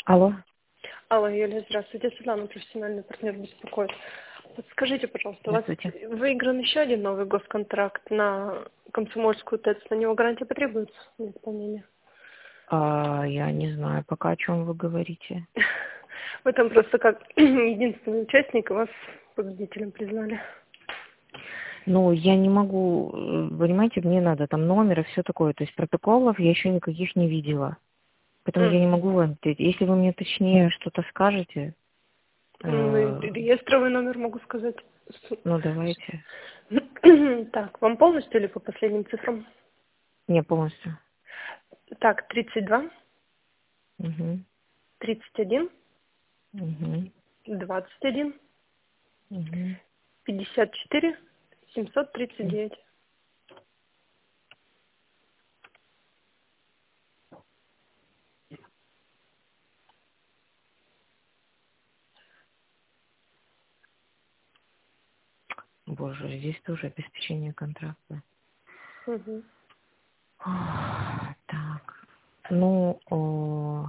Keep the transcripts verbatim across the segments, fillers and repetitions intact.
Алло. Алло, Юлия, здравствуйте. Светлана, профессиональный партнер, беспокоит. Вот скажите, пожалуйста, у вас Здравствуйте. выигран еще один новый госконтракт на Комсомольскую ТЭЦ. На него гарантия потребуется на исполнение? А, я не знаю пока, о чем вы говорите. Вы там просто как единственный участник вас победителем признали. Ну, я не могу, э, понимаете, мне надо там номер и все такое. То есть протоколов я еще никаких не видела. Поэтому я не Мгм. могу вам ответить. Если вы мне точнее что-то скажете, Ну, и э, реестровый номер могу сказать. ну, давайте. Так, вам полностью или по последним цифрам? Не, полностью. Так, тридцать два, Угу. тридцать один, Угу. двадцать один, Угу. пятьдесят четыре, семьсот тридцать девять. Боже, здесь тоже обеспечение контракта. Мгм. Ах, так. Ну, о,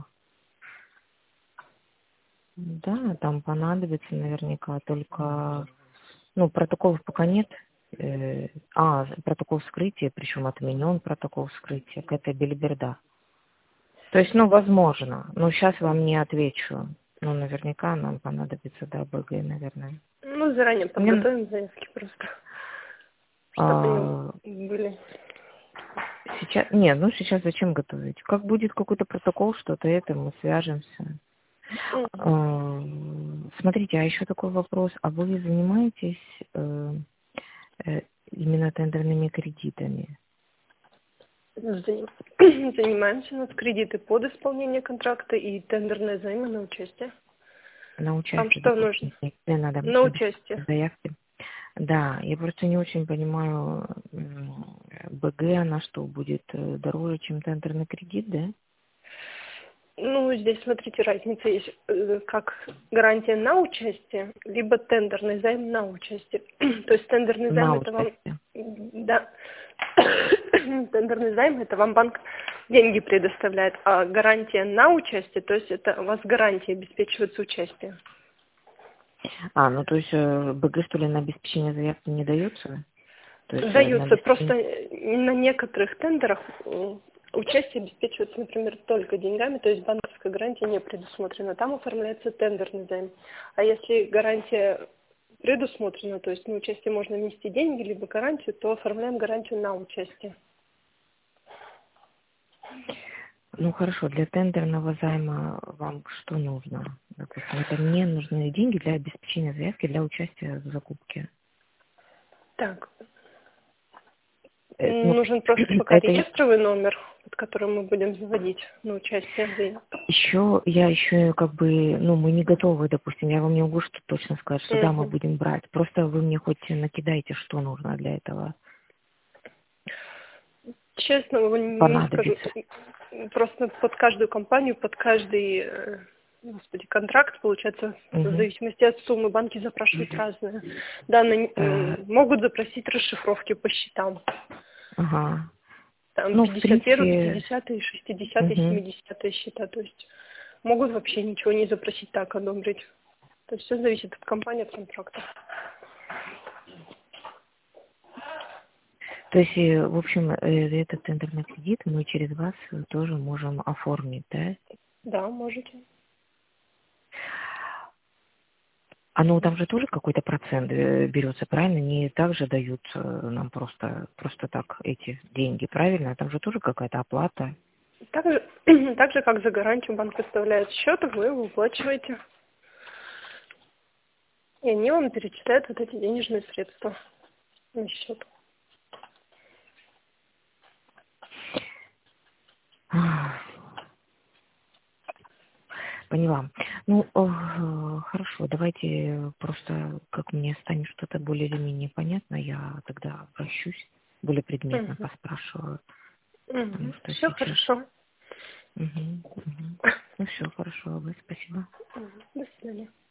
да, там понадобится наверняка только... Ну, протоколов пока нет. Э, А, протокол вскрытия, причем отменен протокол вскрытия. Какая-то белиберда. То есть, ну, возможно. Но сейчас вам не отвечу. Ну, наверняка нам понадобится, да, БГ, наверное. Ну, заранее Мне, подготовим заявки просто, чтобы а, они были. сейчас... Нет, ну, сейчас зачем готовить? Как будет какой-то протокол, что-то это, мы свяжемся. Мгм. А, Смотрите, а еще такой вопрос. А вы занимаетесь э, э, именно тендерными кредитами? Заним- Занимаемся, у нас кредиты под исполнение контракта и тендерные займы на участие. На Вам участие, что нужно? допустим, если надо На написать участие. заявки. Да, я просто не очень понимаю, м, БГ, она что, будет э, дороже, чем тендерный кредит, да? Ну, здесь, смотрите, разница есть, э, как гарантия на участие, либо тендерный займ на участие. То есть тендерный займ На это вам, участие. да, тендерный займ это вам банк деньги предоставляет, а гарантия на участие, то есть это у вас гарантия обеспечивается участие. А, ну то есть э, БГ, что ли, на обеспечение заявки не дается? То есть э, на Даются просто обеспечение... на некоторых тендерах м, участие обеспечивается, например, только деньгами, то есть банковская гарантия не предусмотрена. Там оформляется тендерный займ. А если гарантия предусмотрена, то есть на участие можно внести деньги, либо гарантию, то оформляем гарантию на участие. Ну хорошо, для тендерного займа вам что нужно? Допустим, это мне нужны деньги для обеспечения заявки для участия в закупке. Так, Э, ну, нужен просто пока это реестровый номер, под которым мы будем заводить на участие в заявке. еще, я еще как бы, ну, мы не готовы, допустим, я вам не могу что точно сказать, что да, мы Мгм. будем брать. Просто вы мне хоть накидайте, что нужно для этого Честно, не скажу. понадобится. Просто под каждую компанию, под каждый, э, господи, контракт, получается, в Угу. зависимости от суммы, банки запрашивают разные. Да, на- Э, м, могут запросить расшифровки по счетам. ага. Там Ну, в пятьдесят первый, принципе, пятьдесят, шестьдесят, угу. семьдесят счета. То есть могут вообще ничего не запросить, так одобрить. То есть все зависит от компании, от контракта. То есть, э, в общем, э, этот тендерный кредит мы через вас э, тоже можем оформить, да? Да, можете. А ну там же тоже какой-то процент э, берется, правильно? Не так же дают э, нам просто, просто так эти деньги, правильно? Там же тоже какая-то оплата. Так же, так же, как за гарантию банк выставляет счет, вы выплачиваете. И они вам перечисляют вот эти денежные средства на счет. Поняла. Ну, э, хорошо, давайте просто, как мне станет что-то более или менее понятно, я тогда обращусь, более предметно Угу. поспрашиваю, потому Угу. что Все сейчас... хорошо. Мгм, мгм. Ну все, хорошо, Ага, спасибо. Мгм. До свидания.